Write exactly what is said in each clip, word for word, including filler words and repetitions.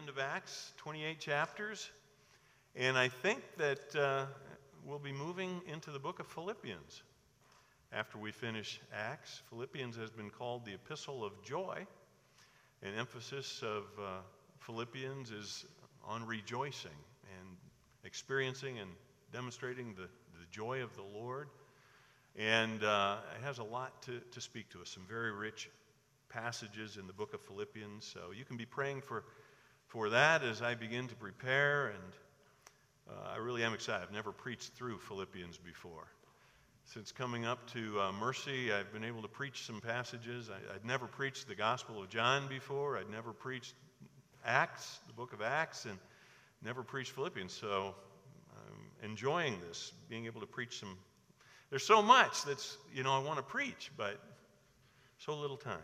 end of Acts, twenty-eight chapters, and I think that uh, we'll be moving into the book of Philippians after we finish Acts. Philippians has been called the Epistle of Joy. An emphasis of uh, Philippians is on rejoicing and experiencing and demonstrating the, the joy of the Lord. And uh, it has a lot to, to speak to us, some very rich passages in the book of Philippians. So you can be praying for, for that as I begin to prepare. And uh, I really am excited. I've never preached through Philippians before. Since coming up to uh, Mercy, I've been able to preach some passages. I, I'd never preached the Gospel of John before. I'd never preached Acts, the book of Acts, and never preached Philippians. So I'm enjoying this, being able to preach some. There's so much that's, you know, I want to preach, but so little time.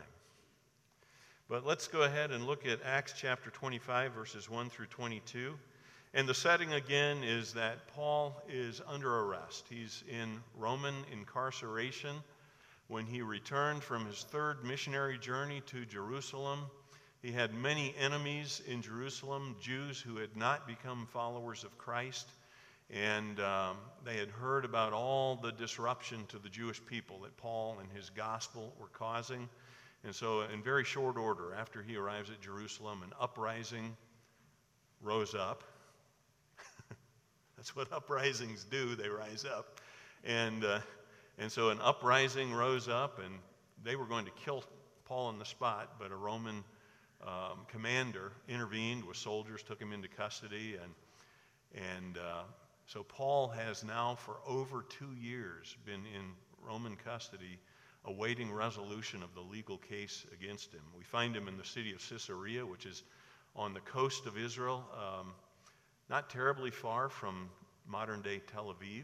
But let's go ahead and look at Acts chapter twenty-five, verses one through twenty-two. And the setting again is that Paul is under arrest. He's in Roman incarceration when he returned from his third missionary journey to Jerusalem. He had many enemies in Jerusalem, Jews who had not become followers of Christ. And um, they had heard about all the disruption to the Jewish people that Paul and his gospel were causing. And so in very short order, after he arrives at Jerusalem, an uprising rose up. That's what uprisings do, they rise up. And, uh, and so an uprising rose up, and they were going to kill Paul on the spot, but a Roman um, commander intervened with soldiers, took him into custody, and, and uh, so Paul has now for over two years been in Roman custody, awaiting resolution of the legal case against him. We find him in the city of Caesarea, which is on the coast of Israel, um, not terribly far from modern-day Tel Aviv.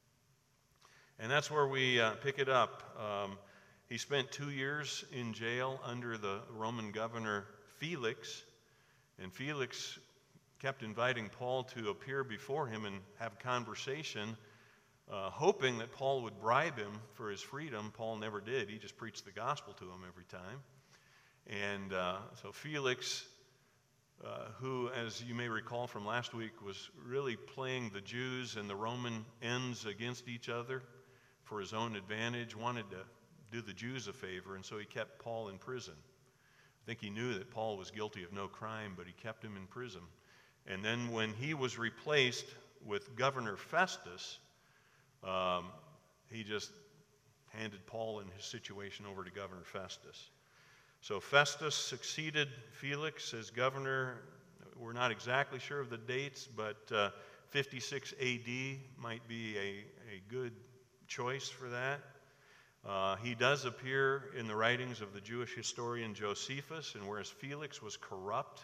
And that's where we uh, pick it up. Um, he spent two years in jail under the Roman governor Felix, and Felix kept inviting Paul to appear before him and have conversation, uh, hoping that Paul would bribe him for his freedom. Paul never did. He just preached the gospel to him every time. And uh, so Felix, uh, who, as you may recall from last week, was really playing the Jews and the Roman ends against each other for his own advantage, wanted to do the Jews a favor, and so he kept Paul in prison. I think he knew that Paul was guilty of no crime, but he kept him in prison. And then when he was replaced with Governor Festus, um, he just handed Paul and his situation over to Governor Festus. So Festus succeeded Felix as governor. We're not exactly sure of the dates, but uh, fifty-six A D might be a, a good choice for that. Uh, he does appear in the writings of the Jewish historian Josephus, and whereas Felix was corrupt,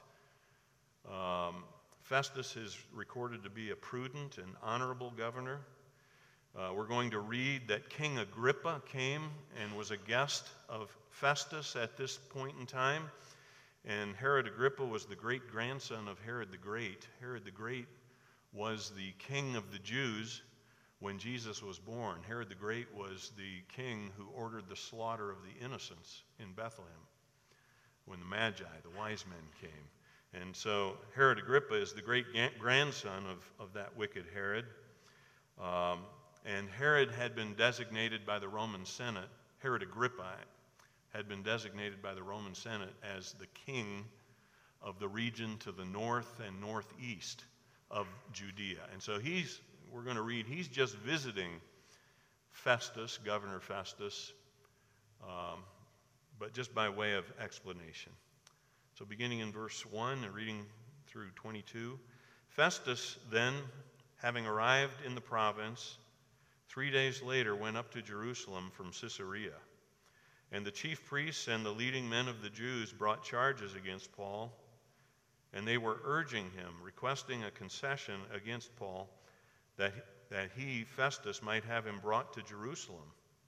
um, Festus is recorded to be a prudent and honorable governor. Uh, we're going to read that King Agrippa came and was a guest of Festus at this point in time. And Herod Agrippa was the great-grandson of Herod the Great. Herod the Great was the king of the Jews when Jesus was born. Herod the Great was the king who ordered the slaughter of the innocents in Bethlehem when the Magi, the wise men, came. And so Herod Agrippa is the great-grandson of, of that wicked Herod. Um, and Herod had been designated by the Roman Senate, Herod Agrippa had been designated by the Roman Senate as the king of the region to the north and northeast of Judea. And so he's, we're going to read, he's just visiting Festus, Governor Festus, um, but just by way of explanation. So beginning in verse one and reading through twenty-two, Festus then, having arrived in the province, three days later went up to Jerusalem from Caesarea. And the chief priests and the leading men of the Jews brought charges against Paul, and they were urging him, requesting a concession against Paul, that, that he, Festus, might have him brought to Jerusalem,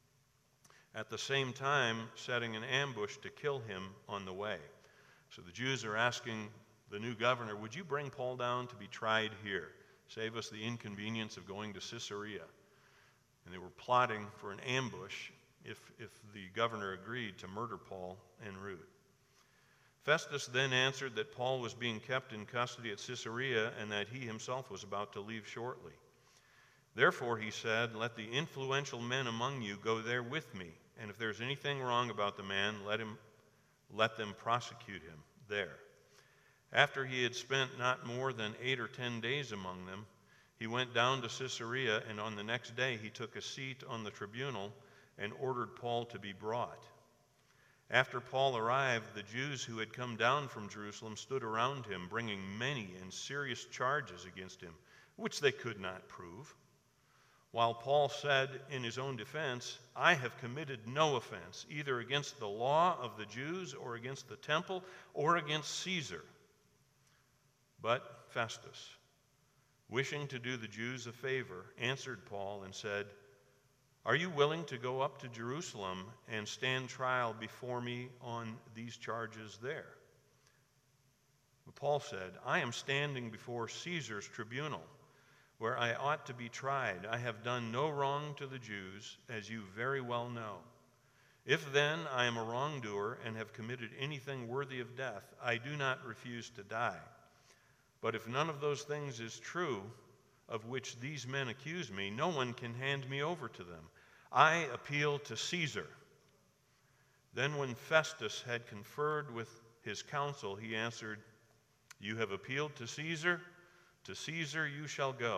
at the same time setting an ambush to kill him on the way. So the Jews are asking the new governor, would you bring Paul down to be tried here? Save us the inconvenience of going to Caesarea. And they were plotting for an ambush if, if the governor agreed to murder Paul en route. Festus then answered that Paul was being kept in custody at Caesarea and that he himself was about to leave shortly. Therefore, he said, let the influential men among you go there with me, and if there is anything wrong about the man, let him, let them prosecute him there. After he had spent not more than eight or ten days among them, he went down to Caesarea, and on the next day he took a seat on the tribunal and ordered Paul to be brought. After Paul arrived, the Jews who had come down from Jerusalem stood around him, bringing many and serious charges against him, which they could not prove. While Paul said in his own defense, I have committed no offense, either against the law of the Jews or against the temple or against Caesar. But Festus, wishing to do the Jews a favor, answered Paul and said, are you willing to go up to Jerusalem and stand trial before me on these charges there? But Paul said, I am standing before Caesar's tribunal, where I ought to be tried. I have done no wrong to the Jews, as you very well know. If then I am a wrongdoer and have committed anything worthy of death, I do not refuse to die. But if none of those things is true, of which these men accuse me, no one can hand me over to them. I appeal to Caesar. Then when Festus had conferred with his council, he answered, you have appealed to Caesar, to Caesar you shall go.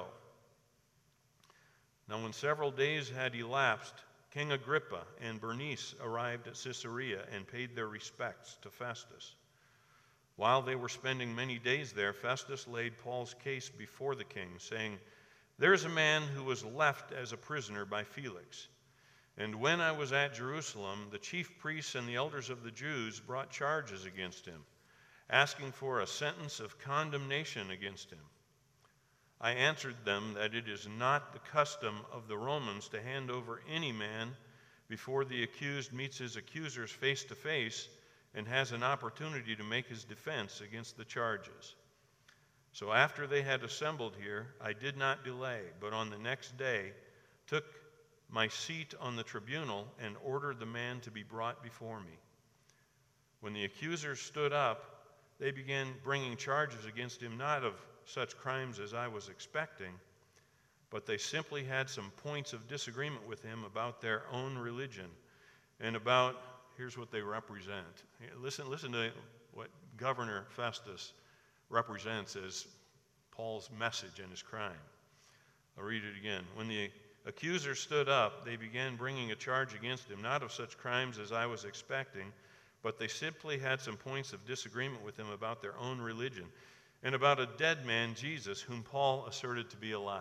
Now when several days had elapsed, King Agrippa and Bernice arrived at Caesarea and paid their respects to Festus. While they were spending many days there, Festus laid Paul's case before the king, saying, there is a man who was left as a prisoner by Felix. And when I was at Jerusalem, the chief priests and the elders of the Jews brought charges against him, asking for a sentence of condemnation against him. I answered them that it is not the custom of the Romans to hand over any man before the accused meets his accusers face to face and has an opportunity to make his defense against the charges. So after they had assembled here, I did not delay, but on the next day took my seat on the tribunal and ordered the man to be brought before me. When the accusers stood up, they began bringing charges against him, not of such crimes as I was expecting, but they simply had some points of disagreement with him about their own religion and about, here's what they represent. Listen, listen to what Governor Festus represents as Paul's message and his crime. I'll read it again. When the accusers stood up, they began bringing a charge against him, not of such crimes as I was expecting, but they simply had some points of disagreement with him about their own religion and about a dead man, Jesus, whom Paul asserted to be alive.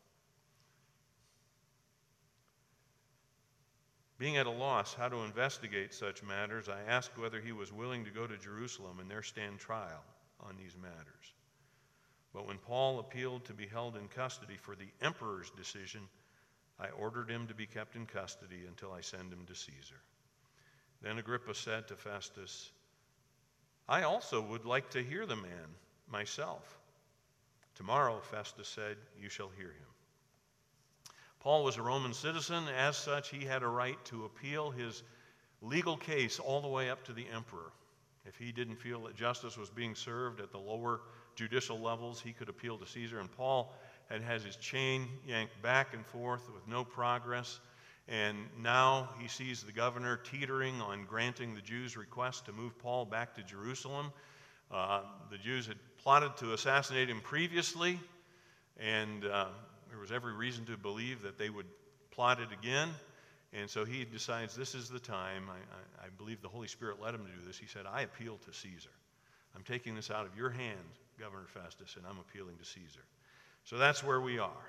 Being at a loss how to investigate such matters, I asked whether he was willing to go to Jerusalem and there stand trial on these matters. But when Paul appealed to be held in custody for the emperor's decision, I ordered him to be kept in custody until I send him to Caesar. Then Agrippa said to Festus, I also would like to hear the man myself. Tomorrow, Festus said, you shall hear him. Paul was a Roman citizen. As such, he had a right to appeal his legal case all the way up to the emperor. If he didn't feel that justice was being served at the lower judicial levels, he could appeal to Caesar. And Paul had had his chain yanked back and forth with no progress. And now he sees the governor teetering on granting the Jews' request to move Paul back to Jerusalem. Uh, the Jews had plotted to assassinate him previously, and uh, there was every reason to believe that they would plot it again. And so he decides this is the time. I, I, I believe the Holy Spirit led him to do this. He said, I appeal to Caesar. I'm taking this out of your hand, Governor Festus, and I'm appealing to Caesar. So that's where we are.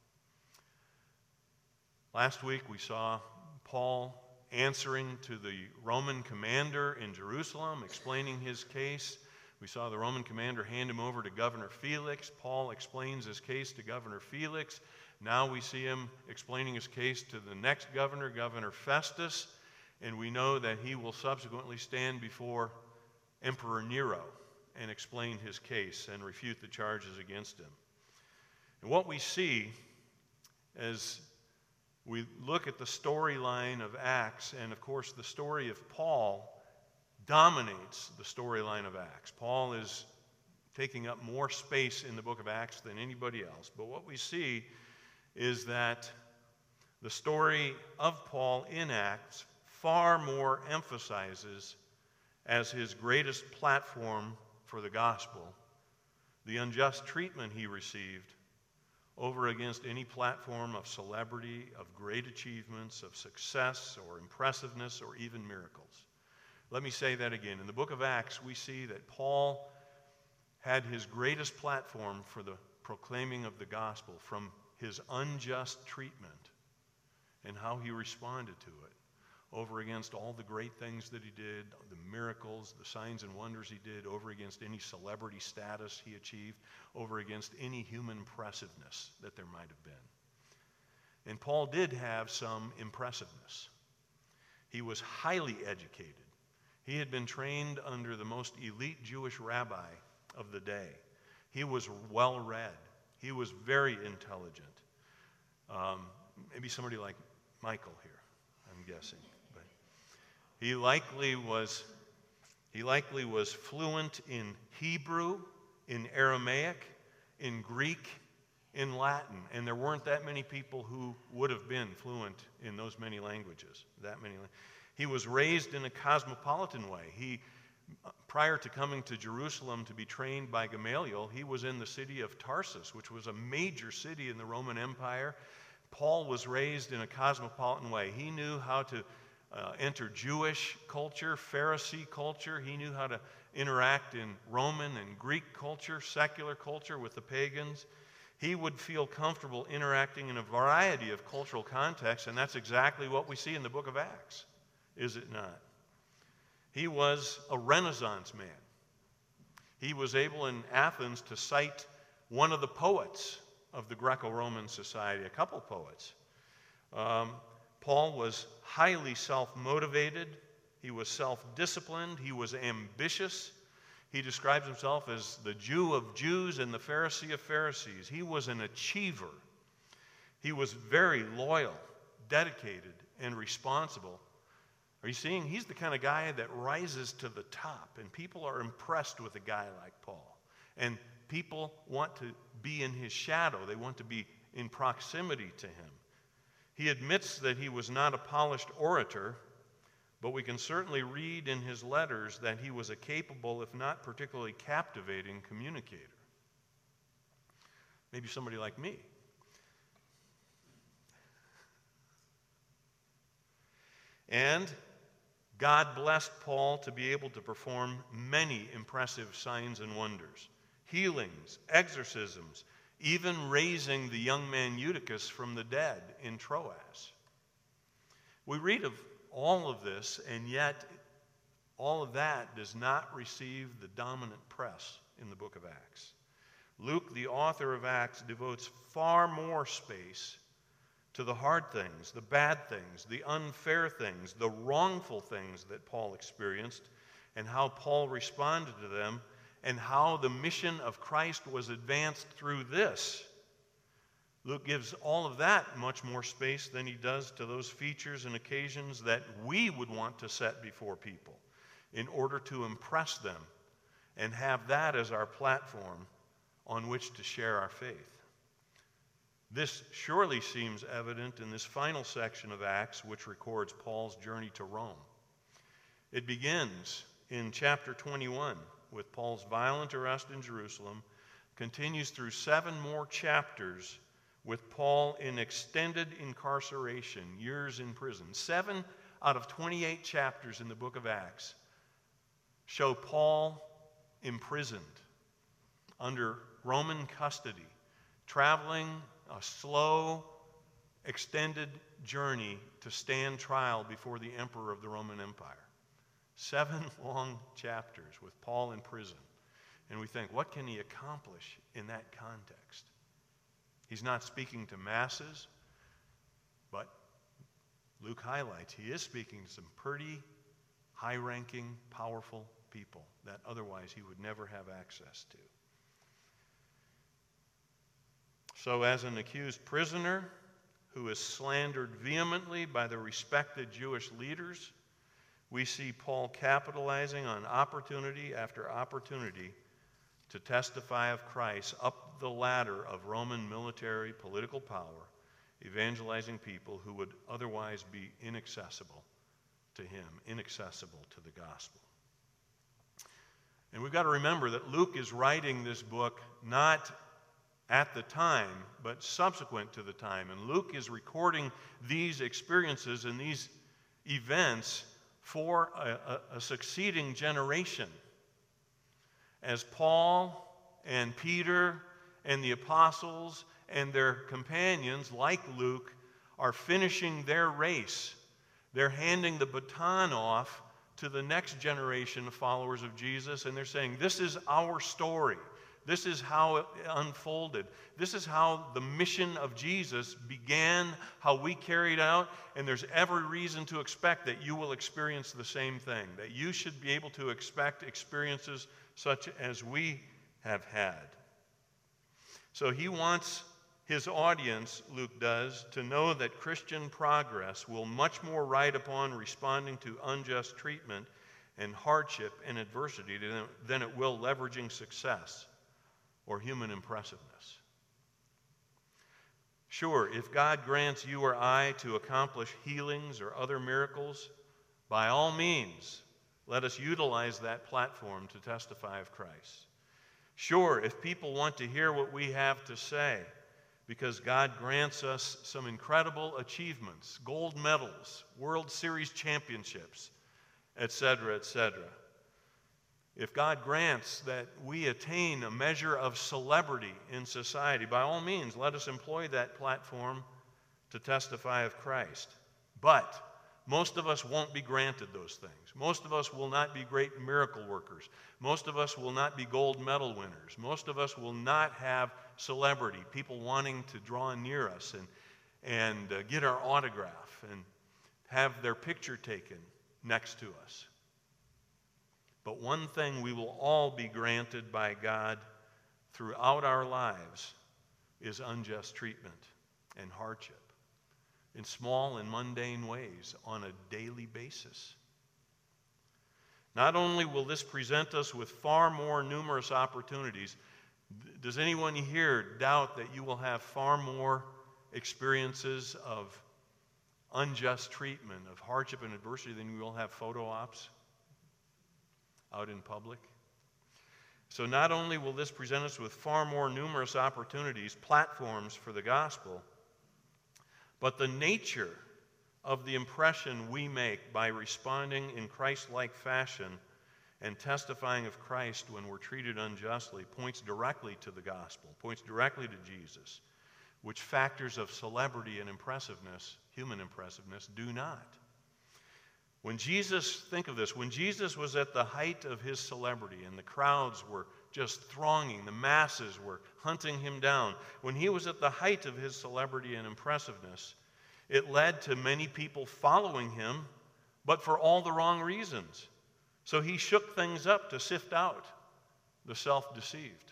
Last week we saw Paul answering to the Roman commander in Jerusalem, explaining his case. We saw the Roman commander hand him over to Governor Felix. Paul explains his case to Governor Felix. Now we see him explaining his case to the next governor, Governor Festus, and we know that he will subsequently stand before Emperor Nero and explain his case and refute the charges against him. And what we see as we look at the storyline of Acts, and of course the story of Paul dominates the storyline of Acts. Paul is taking up more space in the book of Acts than anybody else. But what we see is that the story of Paul in Acts far more emphasizes as his greatest platform for the gospel the unjust treatment he received over against any platform of celebrity, of great achievements, of success or impressiveness or even miracles. Let me say that again. In the book of Acts, we see that Paul had his greatest platform for the proclaiming of the gospel from his unjust treatment and how he responded to it over against all the great things that he did, the miracles, the signs and wonders he did, over against any celebrity status he achieved, over against any human impressiveness that there might have been. And Paul did have some impressiveness. He was highly educated. He had been trained under the most elite Jewish rabbi of the day. He was well-read. He was very intelligent. Um, maybe somebody like Michael here, I'm guessing. But he likely was, he likely was fluent in Hebrew, in Aramaic, in Greek, in Latin. And there weren't that many people who would have been fluent in those many languages. That many. He was raised in a cosmopolitan way. He, prior to coming to Jerusalem to be trained by Gamaliel, he was in the city of Tarsus, which was a major city in the Roman Empire. Paul was raised in a cosmopolitan way. He knew how to uh, enter Jewish culture, Pharisee culture. He knew how to interact in Roman and Greek culture, secular culture with the pagans. He would feel comfortable interacting in a variety of cultural contexts, and that's exactly what we see in the book of Acts, is it not? He was a Renaissance man. He was able in Athens to cite one of the poets of the Greco-Roman society, a couple poets. Um, Paul was highly self-motivated. He was self-disciplined. He was ambitious. He describes himself as the Jew of Jews and the Pharisee of Pharisees. He was an achiever. He was very loyal, dedicated, and responsible. Are you seeing? He's the kind of guy that rises to the top, and people are impressed with a guy like Paul. And people want to be in his shadow. They want to be in proximity to him. He admits that he was not a polished orator, but we can certainly read in his letters that he was a capable, if not particularly captivating, communicator. Maybe somebody like me. And God blessed Paul to be able to perform many impressive signs and wonders. Healings, exorcisms, even raising the young man Eutychus from the dead in Troas. We read of all of this, and yet all of that does not receive the dominant press in the book of Acts. Luke, the author of Acts, devotes far more space to the hard things, the bad things, the unfair things, the wrongful things that Paul experienced, and how Paul responded to them, and how the mission of Christ was advanced through this. Luke gives all of that much more space than he does to those features and occasions that we would want to set before people in order to impress them and have that as our platform on which to share our faith. This surely seems evident in this final section of Acts, which records Paul's journey to Rome. It begins in chapter twenty-one with Paul's violent arrest in Jerusalem, continues through seven more chapters with Paul in extended incarceration, years in prison. Seven out of twenty-eight chapters in the book of Acts show Paul imprisoned under Roman custody, traveling a slow, extended journey to stand trial before the emperor of the Roman Empire. Seven long chapters with Paul in prison. And we think, what can he accomplish in that context? He's not speaking to masses, but Luke highlights he is speaking to some pretty high-ranking, powerful people that otherwise he would never have access to. So as an accused prisoner who is slandered vehemently by the respected Jewish leaders, we see Paul capitalizing on opportunity after opportunity to testify of Christ up the ladder of Roman military political power, evangelizing people who would otherwise be inaccessible to him, inaccessible to the gospel. And we've got to remember that Luke is writing this book not at the time, but subsequent to the time. And Luke is recording these experiences and these events for a, a, a succeeding generation. As Paul and Peter and the apostles and their companions, like Luke, are finishing their race, they're handing the baton off to the next generation of followers of Jesus, and they're saying, this is our story. This is how it unfolded. This is how the mission of Jesus began, how we carried out, and there's every reason to expect that you will experience the same thing, that you should be able to expect experiences such as we have had. So he wants his audience, Luke does, to know that Christian progress will much more ride upon responding to unjust treatment and hardship and adversity than it will leveraging success or human impressiveness. Sure, if God grants you or I to accomplish healings or other miracles, by all means, let us utilize that platform to testify of Christ. Sure, if people want to hear what we have to say, because God grants us some incredible achievements, gold medals, World Series championships, et cetera, et cetera. If God grants that we attain a measure of celebrity in society, by all means, let us employ that platform to testify of Christ. But most of us won't be granted those things. Most of us will not be great miracle workers. Most of us will not be gold medal winners. Most of us will not have celebrity, people wanting to draw near us and, and uh, get our autograph and have their picture taken next to us. But one thing we will all be granted by God throughout our lives is unjust treatment and hardship in small and mundane ways on a daily basis. Not only will this present us with far more numerous opportunities, does anyone here doubt that you will have far more experiences of unjust treatment, of hardship and adversity than you will have photo ops out in public? So not only will this present us with far more numerous opportunities, platforms for the gospel, but the nature of the impression we make by responding in Christ-like fashion and testifying of Christ when we're treated unjustly points directly to the gospel, points directly to Jesus, which factors of celebrity and impressiveness, human impressiveness, do not. When Jesus, think of this, when Jesus was at the height of his celebrity and the crowds were just thronging, the masses were hunting him down, when he was at the height of his celebrity and impressiveness, it led to many people following him, but for all the wrong reasons. So he shook things up to sift out the self-deceived.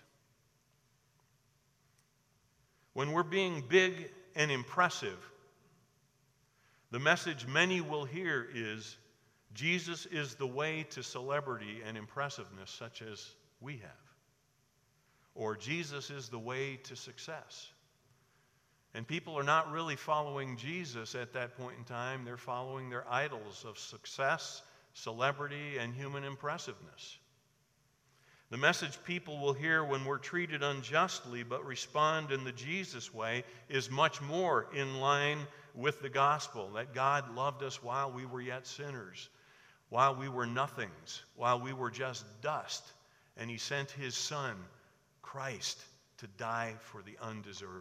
When we're being big and impressive, the message many will hear is, Jesus is the way to celebrity and impressiveness such as we have. Or Jesus is the way to success. And people are not really following Jesus at that point in time. They're following their idols of success, celebrity, and human impressiveness. The message people will hear when we're treated unjustly but respond in the Jesus way is much more in line with the gospel, that God loved us while we were yet sinners, while we were nothings, while we were just dust, and he sent his Son, Christ, to die for the undeserving.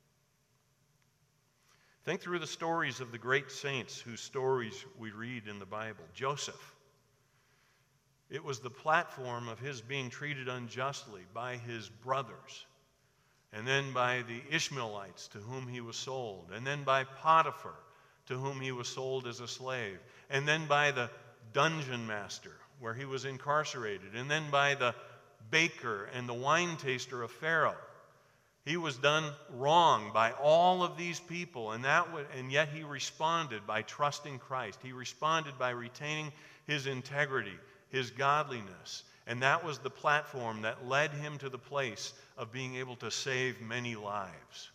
Think through the stories of the great saints whose stories we read in the Bible. Joseph. It was the platform of his being treated unjustly by his brothers, and then by the Ishmaelites to whom he was sold, and then by Potiphar to whom he was sold as a slave, and then by the dungeon master where he was incarcerated, and then by the baker and the wine taster of Pharaoh. He was done wrong by all of these people, and that would, and yet he responded by trusting Christ. He responded by retaining his integrity, his godliness. And that was the platform that led him to the place of being able to save many lives.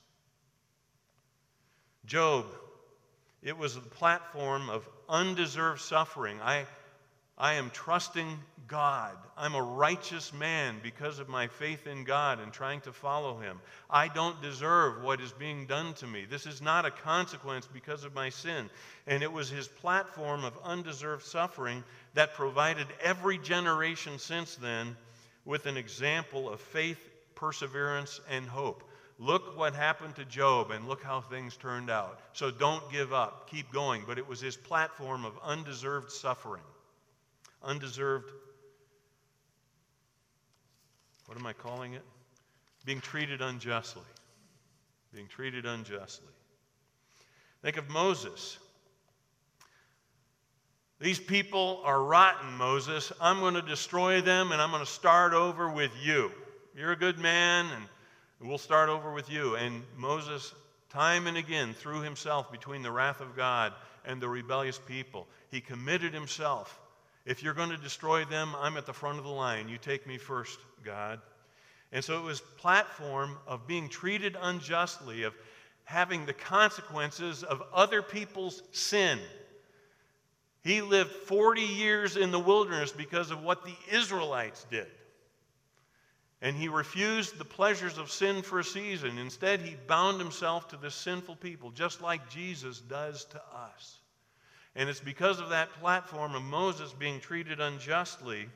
Job, it was the platform of undeserved suffering. I, I am trusting God. I'm a righteous man because of my faith in God and trying to follow him. I don't deserve what is being done to me. This is not a consequence because of my sin. And it was his platform of undeserved suffering that provided every generation since then with an example of faith, perseverance, and hope. Look what happened to Job, and look how things turned out. So don't give up. Keep going. But it was his platform of undeserved suffering. Undeserved, what am I calling it? Being treated unjustly. Being treated unjustly. Think of Moses. These people are rotten, Moses. I'm going to destroy them, and I'm going to start over with you. You're a good man, and we'll start over with you. And Moses, time and again, threw himself between the wrath of God and the rebellious people. He committed himself. If you're going to destroy them, I'm at the front of the line. You take me first, God. And so it was a platform of being treated unjustly, of having the consequences of other people's sin. He lived forty years in the wilderness because of what the Israelites did. And he refused the pleasures of sin for a season. Instead, he bound himself to this sinful people, just like Jesus does to us. And it's because of that platform of Moses being treated unjustly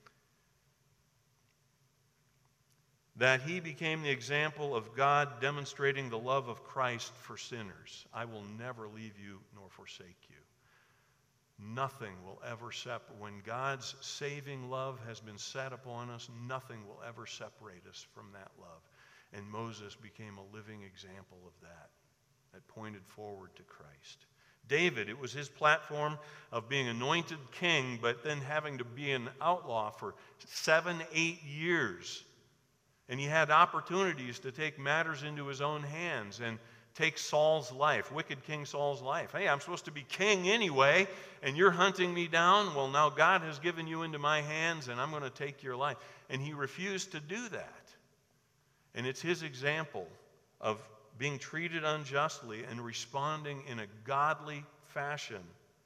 that he became the example of God demonstrating the love of Christ for sinners. I will never leave you nor forsake you. Nothing will ever separate. When God's saving love has been set upon us, nothing will ever separate us from that love. And Moses became a living example of that, that pointed forward to Christ. David, it was his platform of being anointed king, but then having to be an outlaw for seven, eight years. And he had opportunities to take matters into his own hands and take Saul's life, wicked King Saul's life. Hey, I'm supposed to be king anyway, and you're hunting me down? Well, now God has given you into my hands, and I'm going to take your life. And he refused to do that. And it's his example of being treated unjustly and responding in a godly fashion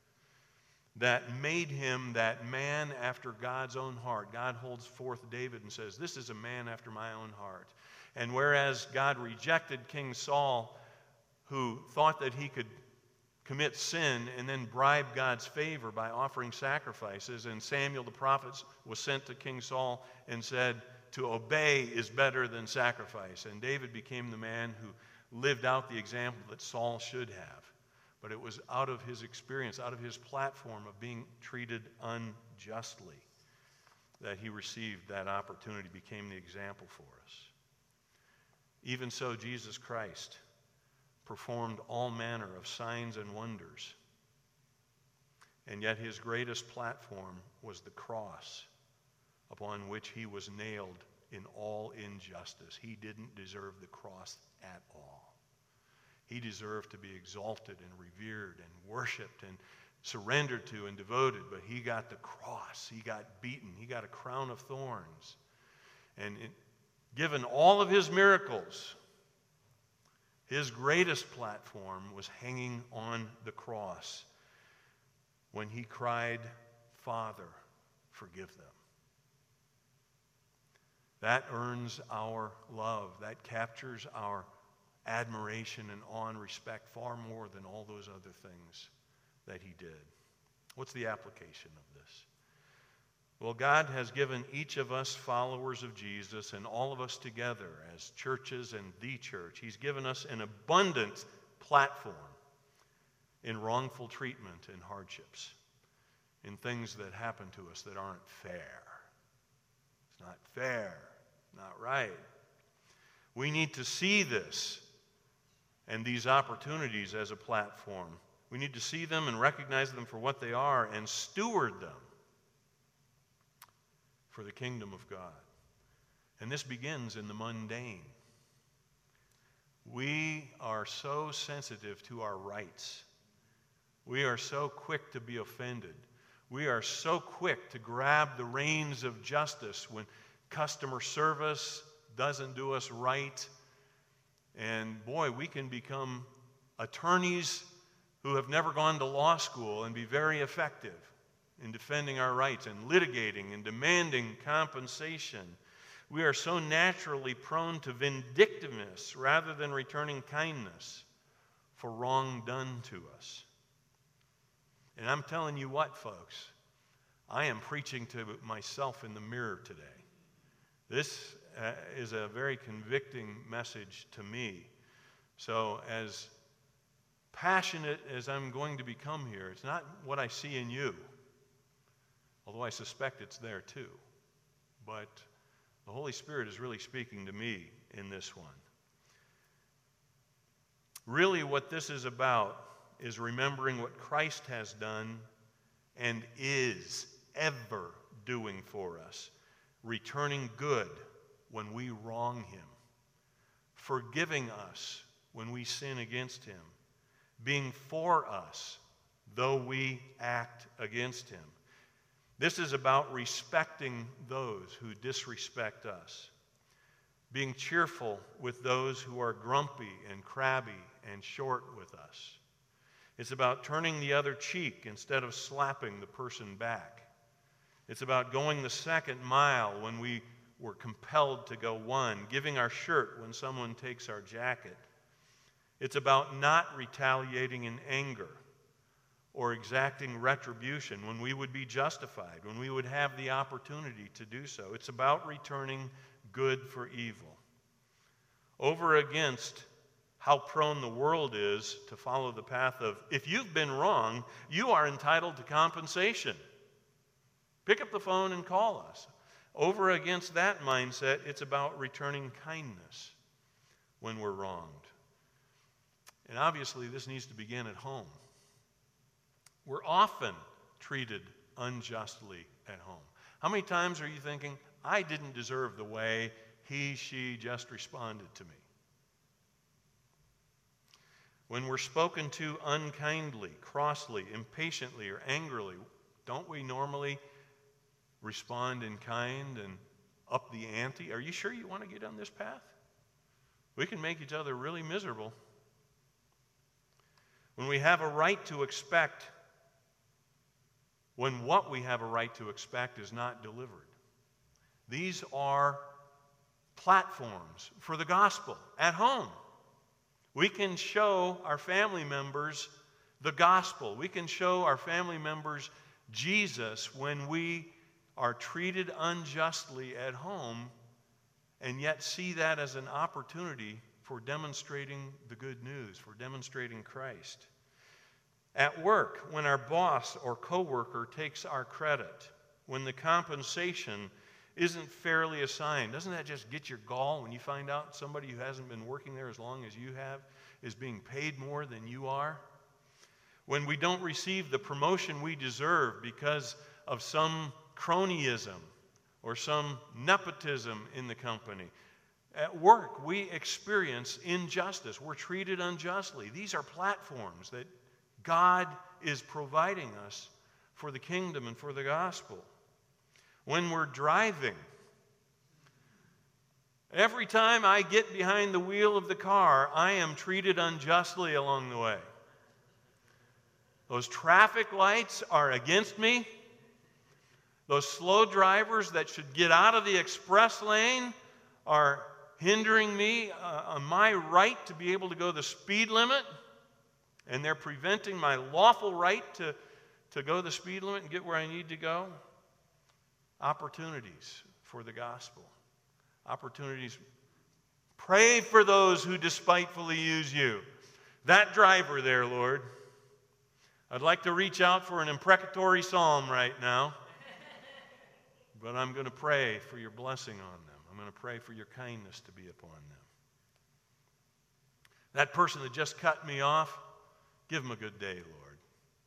that made him that man after God's own heart. God holds forth David and says, this is a man after my own heart. And whereas God rejected King Saul, who thought that he could commit sin and then bribe God's favor by offering sacrifices, and Samuel the prophet was sent to King Saul and said, to obey is better than sacrifice. And David became the man who lived out the example that Saul should have. But it was out of his experience, out of his platform of being treated unjustly, that he received that opportunity, became the example for us. Even so, Jesus Christ performed all manner of signs and wonders. And yet his greatest platform was the cross upon which he was nailed in all injustice. He didn't deserve the cross at all. He deserved to be exalted and revered and worshiped and surrendered to and devoted, but he got the cross. He got beaten. He got a crown of thorns. And it, given all of his miracles, his greatest platform was hanging on the cross when he cried, Father, forgive them. That earns our love. That captures our admiration and awe and respect far more than all those other things that he did. What's the application of this? Well, God has given each of us followers of Jesus, and all of us together as churches and the church, he's given us an abundant platform in wrongful treatment and hardships, in things that happen to us that aren't fair. It's not fair, not right. We need to see this and these opportunities as a platform. We need to see them and recognize them for what they are and steward them for the kingdom of God. And this begins in the mundane. We are so sensitive to our rights. We are so quick to be offended. We are so quick to grab the reins of justice when customer service doesn't do us right. And boy, we can become attorneys who have never gone to law school and be very effective in defending our rights and litigating and demanding compensation. We are so naturally prone to vindictiveness rather than returning kindness for wrong done to us. And I'm telling you what, folks, I am preaching to myself in the mirror today. This uh, is a very convicting message to me. So as passionate as I'm going to become here, it's not what I see in you, although I suspect it's there too. But the Holy Spirit is really speaking to me in this one. Really, what this is about is remembering what Christ has done and is ever doing for us, returning good when we wrong him, forgiving us when we sin against him, being for us though we act against him. This is about respecting those who disrespect us, being cheerful with those who are grumpy and crabby and short with us. It's about turning the other cheek instead of slapping the person back. It's about going the second mile when we were compelled to go one, giving our shirt when someone takes our jacket. It's about not retaliating in anger or exacting retribution when we would be justified, when we would have the opportunity to do so. It's about returning good for evil. Over against how prone the world is to follow the path of, if you've been wrong, you are entitled to compensation. Pick up the phone and call us. Over against that mindset, it's about returning kindness when we're wronged. And obviously, this needs to begin at home. We're often treated unjustly at home. How many times are you thinking, I didn't deserve the way he, she just responded to me? When we're spoken to unkindly, crossly, impatiently, or angrily, don't we normally respond in kind and up the ante? Are you sure you want to get on this path? We can make each other really miserable. When we have a right to expect, when what we have a right to expect is not delivered. These are platforms for the gospel at home. We can show our family members the gospel. We can show our family members Jesus when we are treated unjustly at home and yet see that as an opportunity for demonstrating the good news, for demonstrating Christ. At work, when our boss or coworker takes our credit, when the compensation isn't fairly assigned, doesn't that just get your gall when you find out somebody who hasn't been working there as long as you have is being paid more than you are? When we don't receive the promotion we deserve because of some cronyism or some nepotism in the company. At work, we experience injustice. We're treated unjustly. These are platforms that God is providing us for the kingdom and for the gospel. When we're driving, every time I get behind the wheel of the car, I am treated unjustly along the way. Those traffic lights are against me. Those slow drivers that should get out of the express lane are hindering me uh, on my right to be able to go the speed limit, and they're preventing my lawful right to, to go the speed limit and get where I need to go. Opportunities for the gospel. Opportunities. Pray for those who despitefully use you. That driver there, Lord. I'd like to reach out for an imprecatory psalm right now, but I'm going to pray for your blessing on them. I'm going to pray for your kindness to be upon them. That person that just cut me off, give them a good day, Lord.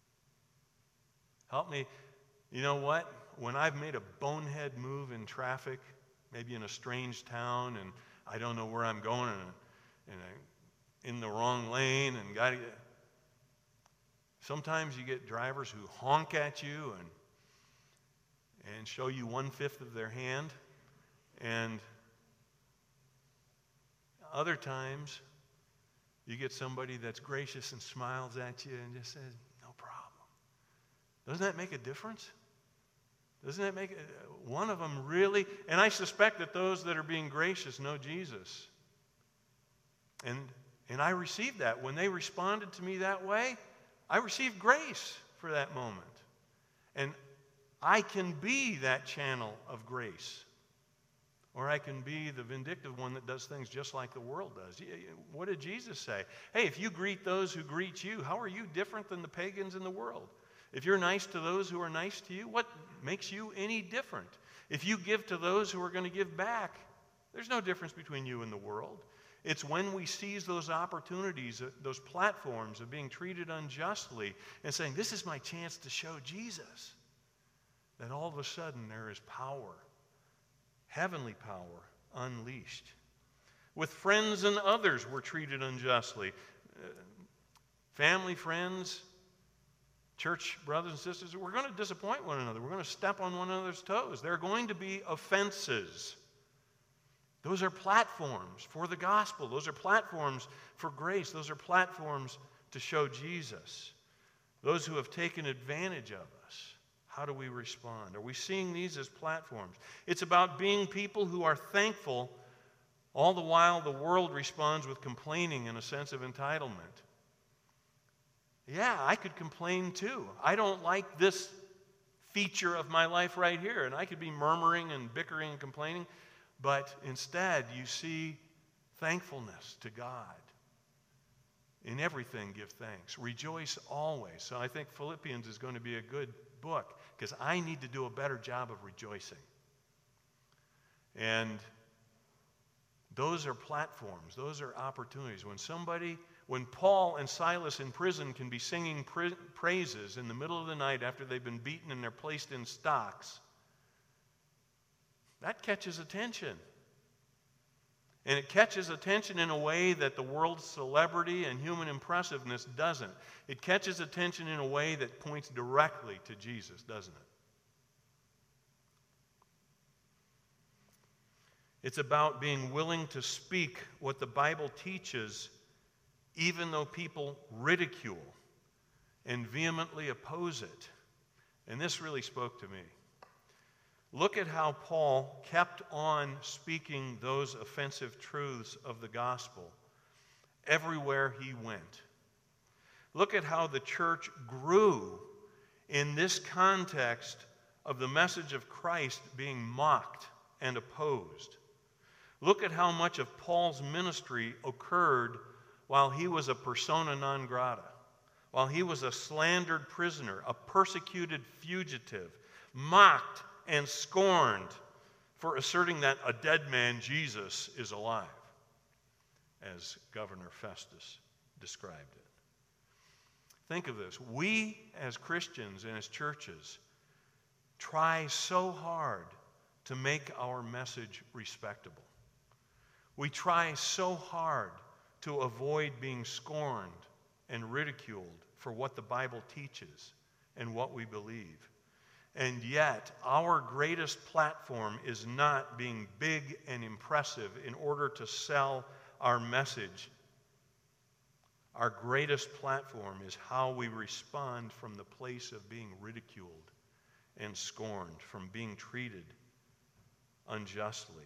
Help me. You know what? When I've made a bonehead move in traffic, maybe in a strange town, and I don't know where I'm going, and, and I'm in the wrong lane, and got to get... Sometimes you get drivers who honk at you, and and show you one-fifth of their hand. And other times, you get somebody that's gracious and smiles at you and just says, no problem. Doesn't that make a difference? Doesn't that make it? One of them really, and I suspect that those that are being gracious know Jesus. And, and I received that. When they responded to me that way, I received grace for that moment. And I can be that channel of grace. Or I can be the vindictive one that does things just like the world does. What did Jesus say? Hey, if you greet those who greet you, how are you different than the pagans in the world? If you're nice to those who are nice to you, what makes you any different? If you give to those who are going to give back, there's no difference between you and the world. It's when we seize those opportunities, those platforms of being treated unjustly and saying, this is my chance to show Jesus, that all of a sudden there is power, heavenly power, unleashed. With friends and others, we're treated unjustly. Uh, family, friends, church brothers and sisters, we're going to disappoint one another. We're going to step on one another's toes. There are going to be offenses. Those are platforms for the gospel. Those are platforms for grace. Those are platforms to show Jesus. Those who have taken advantage of us, how do we respond? Are we seeing these as platforms? It's about being people who are thankful, all the while the world responds with complaining and a sense of entitlement. Yeah, I could complain too. I don't like this feature of my life right here, and I could be murmuring and bickering and complaining, but instead you see thankfulness to God. In everything give thanks. Rejoice always. So I think Philippians is going to be a good book because I need to do a better job of rejoicing. And those are platforms. Those are opportunities. When somebody, when Paul and Silas in prison can be singing pra- praises in the middle of the night after they've been beaten and they're placed in stocks, that catches attention. And it catches attention in a way that the world's celebrity and human impressiveness doesn't. It catches attention in a way that points directly to Jesus, doesn't it? It's about being willing to speak what the Bible teaches, even though people ridicule and vehemently oppose it. And this really spoke to me. Look at how Paul kept on speaking those offensive truths of the gospel everywhere he went. Look at how the church grew in this context of the message of Christ being mocked and opposed. Look at how much of Paul's ministry occurred while he was a persona non grata, while he was a slandered prisoner, a persecuted fugitive, mocked and scorned for asserting that a dead man, Jesus, is alive, as Governor Festus described it. Think of this. We, as Christians and as churches, try so hard to make our message respectable. We try so hard to avoid being scorned and ridiculed for what the Bible teaches and what we believe. And yet, our greatest platform is not being big and impressive in order to sell our message. Our greatest platform is how we respond from the place of being ridiculed and scorned, from being treated unjustly.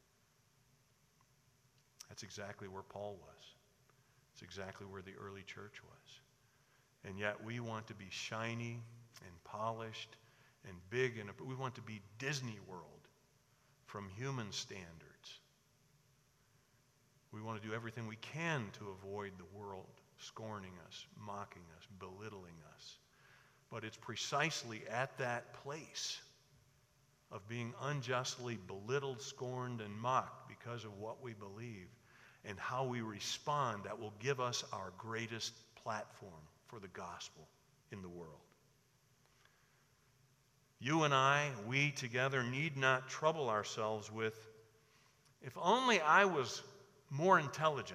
That's exactly where Paul was. It's exactly where the early church was. And yet we want to be shiny and polished and big, and we want to be Disney World from human standards. We want to do everything we can to avoid the world scorning us, mocking us, belittling us. But it's precisely at that place of being unjustly belittled, scorned, and mocked because of what we believe and how we respond that will give us our greatest platform for the gospel in the world. You and I, we together, need not trouble ourselves with, if only I was more intelligent,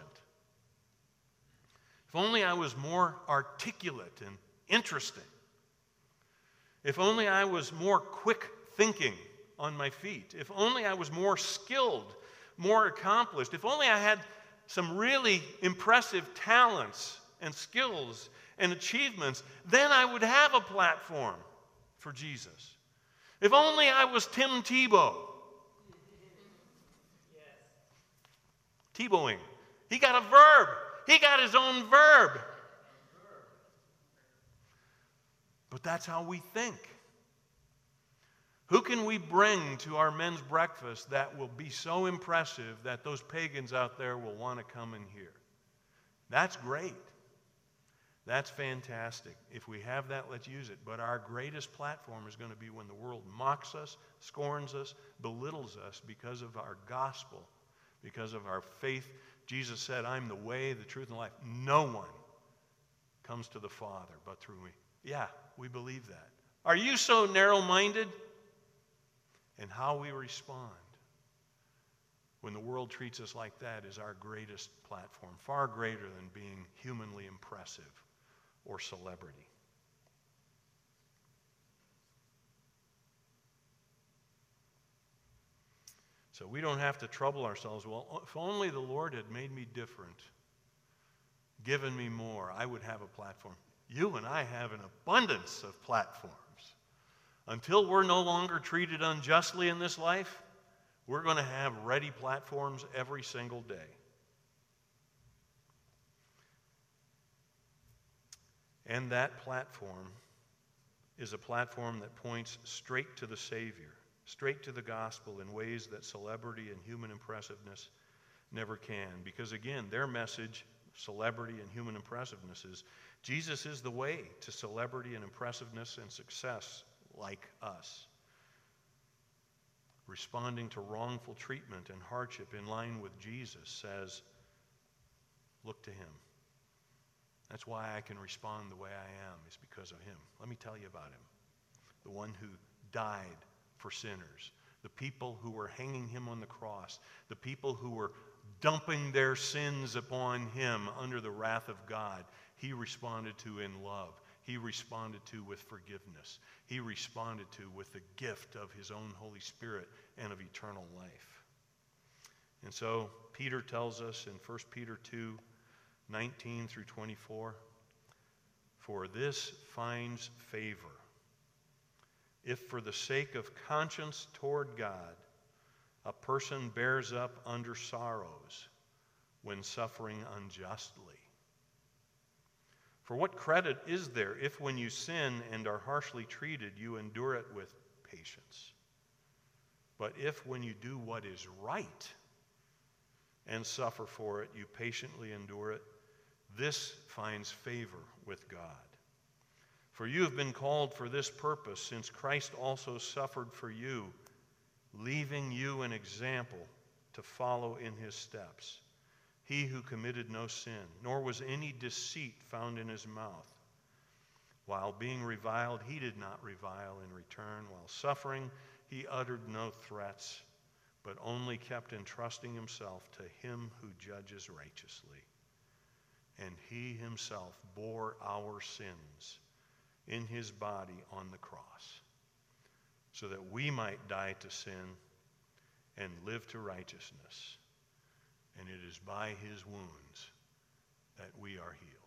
if only I was more articulate and interesting, if only I was more quick thinking on my feet. If only I was more skilled, more accomplished. If only I had some really impressive talents and skills and achievements, then I would have a platform for Jesus. If only I was Tim Tebow. Tebowing. He got a verb. He got his own verb. But that's how we think. Who can we bring to our men's breakfast that will be so impressive that those pagans out there will want to come and hear? That's great. That's fantastic. If we have that, let's use it. But our greatest platform is going to be when the world mocks us, scorns us, belittles us because of our gospel, because of our faith. Jesus said, I'm the way, the truth, and the life. No one comes to the Father but through me. Yeah, we believe that. Are you so narrow-minded? And how we respond when the world treats us like that is our greatest platform, far greater than being humanly impressive or celebrity. So we don't have to trouble ourselves. Well, if only the Lord had made me different, given me more, I would have a platform. You and I have an abundance of platforms. Until we're no longer treated unjustly in this life, we're going to have ready platforms every single day. And that platform is a platform that points straight to the Savior, straight to the gospel in ways that celebrity and human impressiveness never can. Because again, their message, celebrity and human impressiveness, is Jesus is the way to celebrity and impressiveness and success like us. Responding to wrongful treatment and hardship in line with Jesus says, look to him. That's why I can respond the way I am, is because of him. Let me tell you about him. The one who died for sinners. The people who were hanging him on the cross. The people who were dumping their sins upon him under the wrath of God. He responded to in love. He responded to with forgiveness. He responded to with the gift of his own Holy Spirit and of eternal life. And so Peter tells us in First Peter two, nineteen through twenty-four, for this finds favor, if for the sake of conscience toward God, a person bears up under sorrows when suffering unjustly. For what credit is there if when you sin and are harshly treated, you endure it with patience? But if when you do what is right and suffer for it, you patiently endure it, this finds favor with God. For you have been called for this purpose, since Christ also suffered for you, leaving you an example to follow in his steps. He who committed no sin, nor was any deceit found in his mouth. While being reviled, he did not revile in return. While suffering, he uttered no threats, but only kept entrusting himself to him who judges righteously. And he himself bore our sins in his body on the cross, so that we might die to sin and live to righteousness. And it is by his wounds that we are healed.